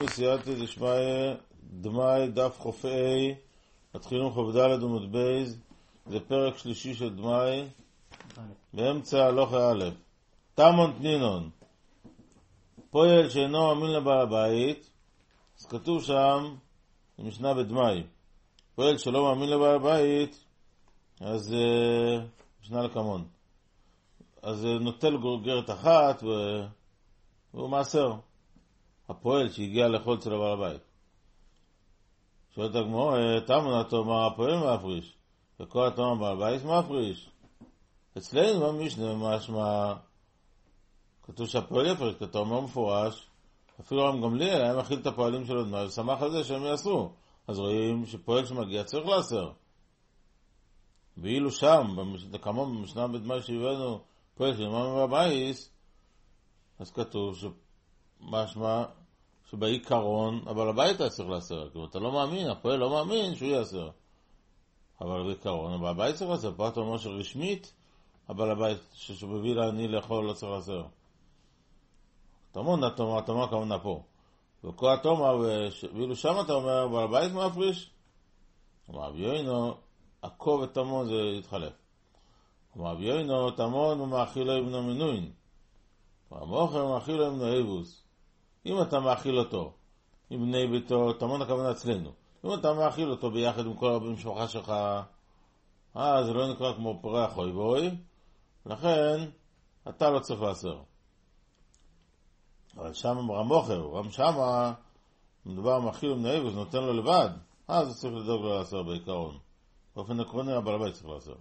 סייעתא דשמיא דמאי דף חופאי, מתחילים חוב ד' עמוד בייז, זה פרק שלישי של דמאי, באמצע הלוך א'. תמון תנינון, פועל שאינו מאמין לבעל הבית, אז כתוב שם, במשנה בדמאי, פועל שלא מאמין לבעל הבית, אז משנה לקמון. אז נוטל גרגרת אחת והוא מעשר. הפועל שהגיע לאכול אצל הבעל הבית. שואלת הגמרא, תמון התאמר הפועל מפריש, וכל התאמר בעל הבית מפריש. אצלנו במשנה משמע, כתוב שהפועל יפריש, כתוב אומר מפורש, אפילו רם גמליאל היה מכיל את הפועלים שלו דמי, ושמח על זה שהם יעשו. אז רואים שפועל שמגיע צריך לעשר. ואילו שם, כמובן במשנה בדמאי שהבאנו, פועל שנאמר בבית, אז כתוב שמשמע שבעיקרון הבעל הבית היה צריך לעשר. כי אתה לא מאמין, הפועל לא מאמין שהוא יעשר. אבל בעיקרון הבעל הבית צריך לעשר. פה אתה אומר שרשמית הבעל הבית שמביא לעני לאכול לא צריך לעשר. תמון התאמר כמונה פה. וכל התאמר, ואילו שם אתה אומר בעל הבית מפריש. אמר רבי יוינו, עקוב ותמון זה יתחלף. אמר רבי יוינו, תמון ומאכיל לו אבנו מנוין. המוכר מאכיל לו אבנו אבוס. אם אתה מאכיל אותו עם בני ביתו, תמון הכוונה אצלנו. אם אתה מאכיל אותו ביחד עם כל המשפחה שלך, זה לא נקרא כמו פרח אוי ואוי, לכן אתה לא צריך לעשר. אבל שם המוכר, גם שם מדובר מאכיל אבנו אבוס, נותן לו לבד, אז צריך לדאוג לו לעשר בעיקרון. באופן עקרוני הבעל הבית צריך לעשר.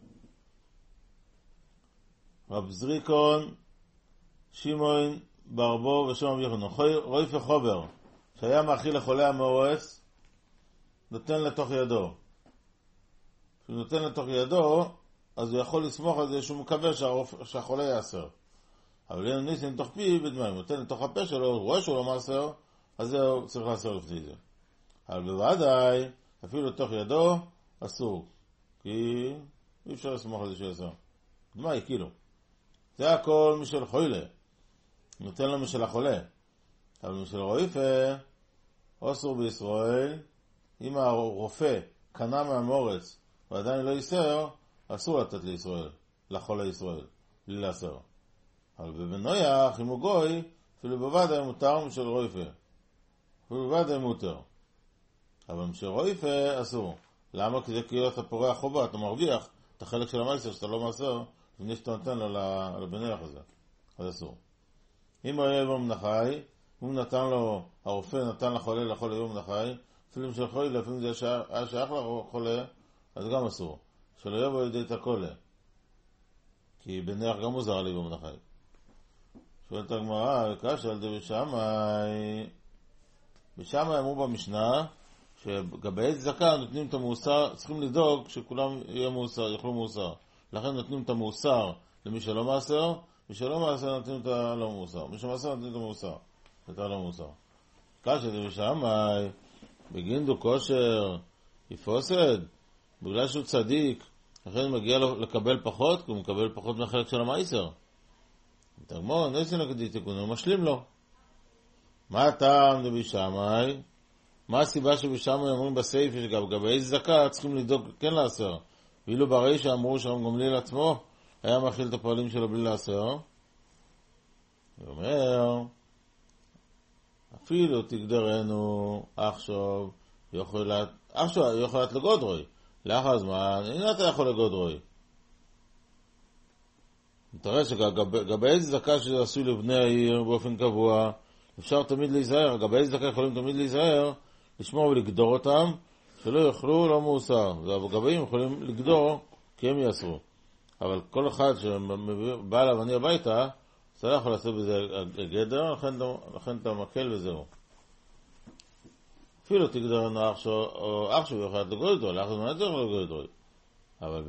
רב זריקון, שמעון ברבו ושם רבי יוחנן, רויפה חובר, שהיה מאכיל לחולה המאורס, נותן לתוך ידו. כשהוא נותן לתוך ידו, אז הוא יכול לסמוך על זה שהוא מקווה שהחולה יעשר. אבל אם ניסים לתוך פיו בדמי, הוא נותן לתוך הפה שלו, הוא רואה שהוא לא מעשר, אז זהו צריך לעשר לפני זה. אבל בוודאי, אפילו לתוך ידו, אסור. כי אי אפשר לסמוך על זה שיעשר. דמי, כאילו. זה הכל משל חוילה. נותן לו משל החולה. אבל משל רויפה, אסור בישראל, אם הרופא קנה מהמורץ ועדיין לא יסר, אסור לתת לישראל, לחולה ישראל, בלי לאסר. אבל בבנויח, אם הוא גוי, אפילו בוודאי מותר משל רויפה. אפילו בוודאי מותר. אבל משל רויפה אסור. למה? כי זה כאילו אתה פורע חובה, אתה מרוויח את החלק של המייסר שאתה לא מעשר, לפני שאתה נותן לו לבנויח הזה. אז אסור. אם הוא היה יום נחי, הוא נתן לו, הרופא נתן לחולה לאכול יום נחי, אפילו של חולה, לפעמים זה היה שייך לחולה, אז גם אסור. שלא יבוא ידי את הקולה. כי בנח גם מוזר לי יום נחי. שואלת הגמרא, קשה על זה בשמאי אמרו במשנה, שגבי צדקה נותנים את המוסר, צריכים לדאוג שכולם יאכלו מוסר. לכן נותנים את המוסר למי שלא מעשר, מי שלא מעשר נותנים את הלא מוסר. מי שמעשר נותנים את המוסר, את הלא מוסר. קשה זה בשמאי, בגינדו כושר, יפוסד, בגלל שהוא צדיק, לכן מגיע לו לקבל פחות, כי הוא מקבל פחות מהחלק של המייסר. תגמור, נסים לקדי תיקון, הוא משלים לו. מה הטעם זה בשמאי? מה הסיבה שבשמאי אומרים בסעיף שגבי צדקה צריכים לדאוג כן לעשר? ואילו ברי שאמרו שם גמליאל עצמו היה מאכיל את הפועלים שלו בלי לעשר. הוא אומר, אפילו תגדרנו עכשיו יכולת לגודרוי. לאחר הזמן, הנה אתה יכול לגודרוי. תראה שגבי צדקה שעשו לבני העיר באופן קבוע, אפשר תמיד להיזהר. גבי צדקה יכולים תמיד להיזהר, לשמור ולגדור אותם, שלא יאכלו לא מאוסר. הגבאים יכולים לגדור כי הם יאסרו. אבל כל אחד שבא לבני הביתה, אתה לא יכול לעשות בזה גדר, לכן אתה מקל וזהו. אפילו תגדרנו אח שהוא יכול לגודרוי, לאחר זמן צריך לגודרוי. אבל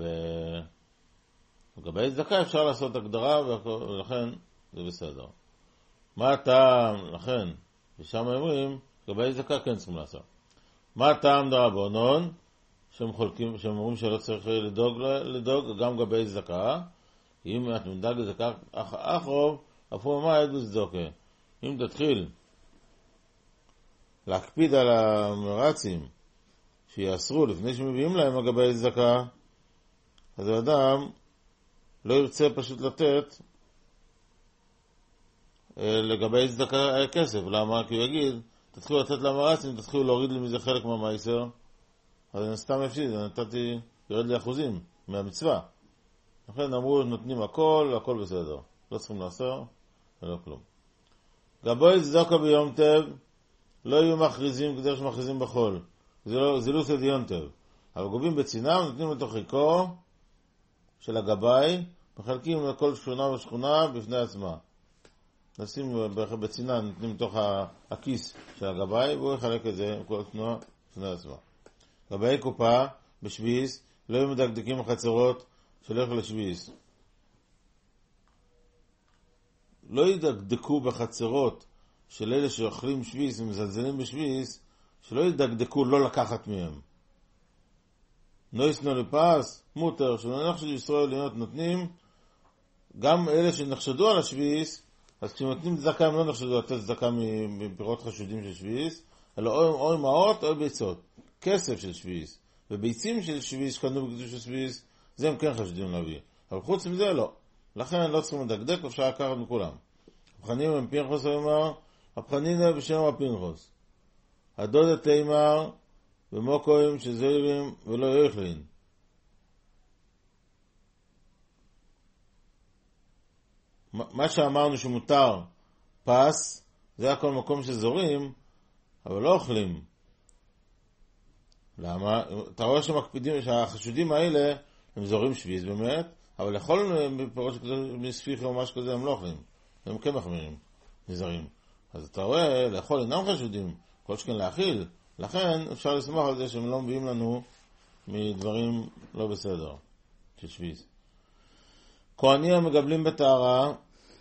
לגבי צדקה אפשר לעשות הגדרה, ולכן זה בסדר. מה הטעם? לכן, ושם אומרים, לגבי צדקה כן צריכים לעשות. מה הטעם דרבנן? שהם אומרים שלא צריך לדאוג גם לגבי צדקה. אם את מדאג לצדקה אחרוב, אפילו מה עדו צדוקה. אם תתחיל להקפיד על המרצים שיאסרו לפני שמביאים להם לגבי צדקה, אז האדם לא ירצה פשוט לתת לגבי צדקה כסף. למה? כי הוא יגיד, תתחילו לתת למרצים, תתחילו להוריד לי מזה חלק מהמייסר, אז אני סתם הפסיד, נתתי, יורד לי אחוזים מהמצווה. לכן אמרו, נותנים הכל בסדר. לא צריכים לעשות, ולא כלום. גבי צדקה ביום טב, לא יהיו מכריזים כדי שמכריזים בחול. זה לא סד יום טב. אבל גובים בצינם, נותנים לתוך חיקו של הגבי, מחלקים לכל שכונה ושכונה בפני עצמה. נשים בצינה, נותנים לתוך הכיס של הגבי, והוא יחלק את זה עם כל תנועה בפני עצמה. גבי קופה, בשביס, לא יהיו מדקדקים החצרות של איך לשביס. לא ידקדקו בחצרות של אלה שאוכלים שביס ומזלזלים בשביס, שלא ידקדקו לא לקחת מהם. נויס נוליפס, מותר, שלא נחשד ישראליות נותנים, גם אלה שנחשדו על השביס, אז כשנותנים צדקה הם לא נחשדו לתת צדקה מפירות חשודים של שביס, אלא או אמהות או ביצות. כסף של שביס, וביצים של שביס שקנו בקדוש של שביס, זה הם כן חשודים להביא. אבל חוץ מזה לא. לכן לא צריכים לדקדק, אפשר לקחת מכולם. הפחנים הם פנחוס אמר, הפחנינה בשם הפנחוס. הדודה תימר, ומוקוים שזוירים ולא יוכלין. מה שאמרנו שמותר פס, זה הכל מקום שזורים, אבל לא אוכלים. למה? אתה רואה שמקפידים, שהחשודים האלה הם זורים שביס באמת, אבל לכל פירות מספיך או משהו כזה הם לא אוכלים. הם כן מחמירים, נזרים. אז אתה רואה, לאכול אינם חשודים, כל שכן להאכיל. לכן אפשר לסמוך על זה שהם לא מביאים לנו מדברים לא בסדר, של שביס. כהנים המגבלים בתארה,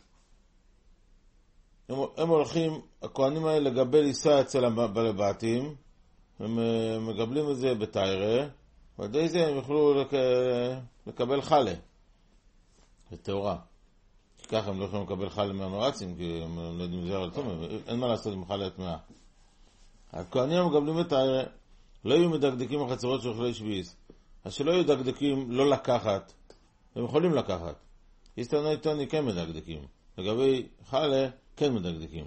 הם הולכים, הכהנים האלה לגבל עיסה אצל הבעלים, הם מגבלים את זה בתארה, ועל די זה הם יוכלו לקבל חלה, בתאורה. כי ככה הם לא יכולים לקבל חלה מהמרצים, כי הם לא יודעים זר על תומר, אין מה לעשות עם חלה התמאה. הכהנים המגבלים בתארה, לא יהיו מדקדקים החצרות של אוכלי שביס, אז שלא יהיו דקדקים לא לקחת, הם יכולים לקחת. הסתנאי טוני כן מדקדקים, לגבי חלה כן מדקדקים.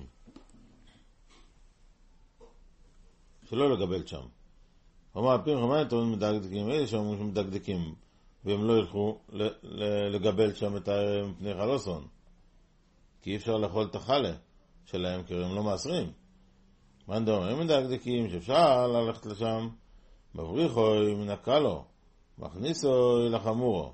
שלא לגבל שם. אומר הפים חמיים טובים מדקדקים, אלה שאומרים שמדקדקים, והם לא ילכו לגבל שם את מפני חלוסון. כי אי אפשר לאכול את החלה שלהם, כי הם לא מאסרים. מה דומה? הם מדקדקים שאפשר ללכת לשם, מבריחוי מנקה לו, מכניסוי לחמורו.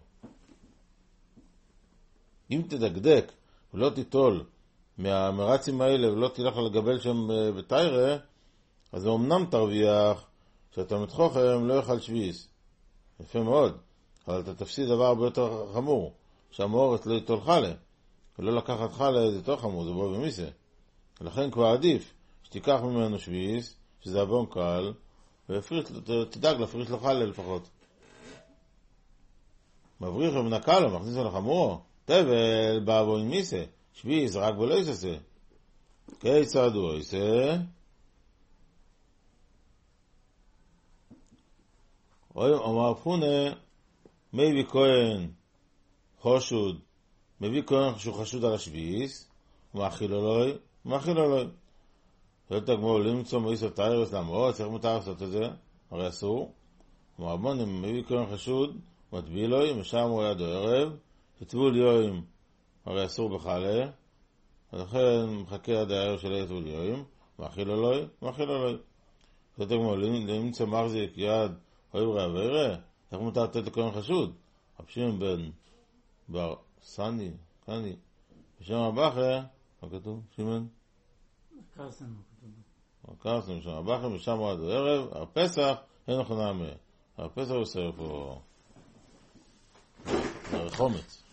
אם תדקדק ולא תיטול מהמרצים האלה ולא תלך לגבל שם בתיירה, אז אמנם תרוויח שאתה מתחוכם לא יאכל שביס. יפה מאוד. אבל אתה תפסיד דבר הרבה יותר חמור, שהמאורץ לא ייטול חלה. ולא לקחת חלה זה יותר חמור, זה בוא במיסה. ולכן כבר עדיף שתיקח ממנו שביס, שזה אבון קל, ותדאג להפריש לו חלה לפחות. מבריך ומנקה לו, מכניס לו לחמורו. תבל באבון מיסה, שביס רק בו לא יססה. כיצד הוא יסה? אומר פונה, מביא כהן חושוד, מביא כהן שהוא חשוד על השביס, ומאכיל אלוהי, מאכיל אלוהי. לא תגמור למצוא מאיסו תאירס למרות, צריך מותר לעשות את זה, הרי אסור. אומר בון, אם מביא כהן חשוד, מטביע אלוהי, משם הוא ידו ערב, תטבול יוים, הרי אסור בחלה, ולכן מחכה עד הערב של יטבול יוים, מאכיל אלוהי, מאכיל אלוהי. לא תגמור למצוא מחזיק יד, אוי ברע ויראה, איך מותר לתת לכהן חשוד? הפשים בן בר סני, קני, בשם הבחר, מה כתוב? שימן? קרסן בשם הבחר, בשם עד הערב, הפסח, אין נכונה מה. הפסח הוא סרף או חומץ.